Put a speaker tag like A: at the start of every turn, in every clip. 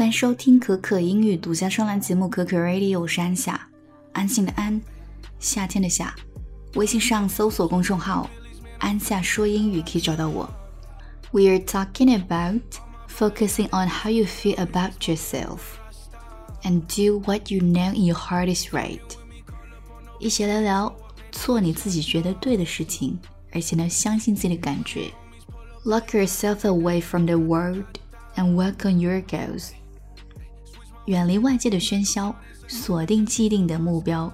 A: 欢迎收听可可英语独家专栏节目可可 Radio， 我是安夏，安心的安，夏天的夏。微信上搜索公众号安夏说英语可以找到我。 We are talking about focusing on how you feel about yourself and do what you know in your heart is right。 一起来聊做你自己觉得对的事情，而且呢相信自己的感觉。 Lock yourself away from the world and work on your goals。 远离外界的喧嚣，锁定既定的目标。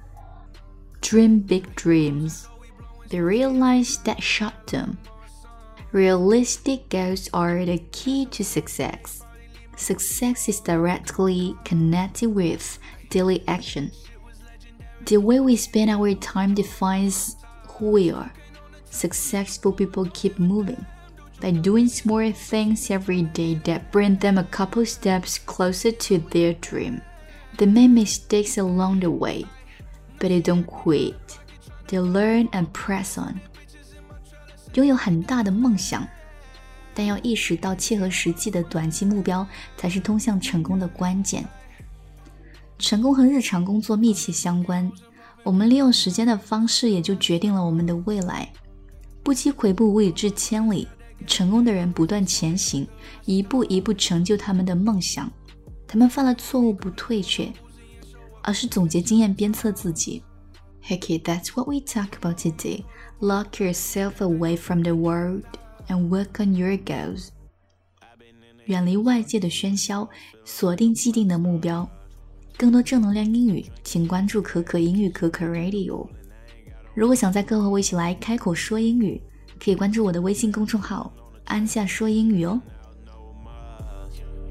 A: Dream big dreams, but realize that short-term. Realistic goals are the key to success. Success is directly connected with daily action. The way we spend our time defines who we are. Successful people keep moving by doing small things every day that bring them a couple steps closer to their dream. They make mistakes along the way, but they don't quit. They learn and press on. 拥有很大的梦想，但要意识到切合实际的短期目标才是通向成功的关键。成功和日常工作密切相关，我们利用时间的方式也就决定了我们的未来。不积跬步，无以至千里。成功的人不断前行，一步一步成就他们的梦想。他们犯了错误不退却，而是总结经验鞭策自己。 Okay, that's what we talk about today. Lock yourself away from the world and work on your goals. 远离外界的喧嚣，锁定既定的目标。更多正能量英语，请关注可可英语可可 Radio。 如果想在课后我一起来开口说英语，可以关注我的微信公众号安夏说英语哦。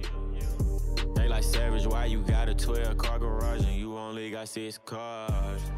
B: They like savage, why you got a 12-car garage and you only got 6 cars?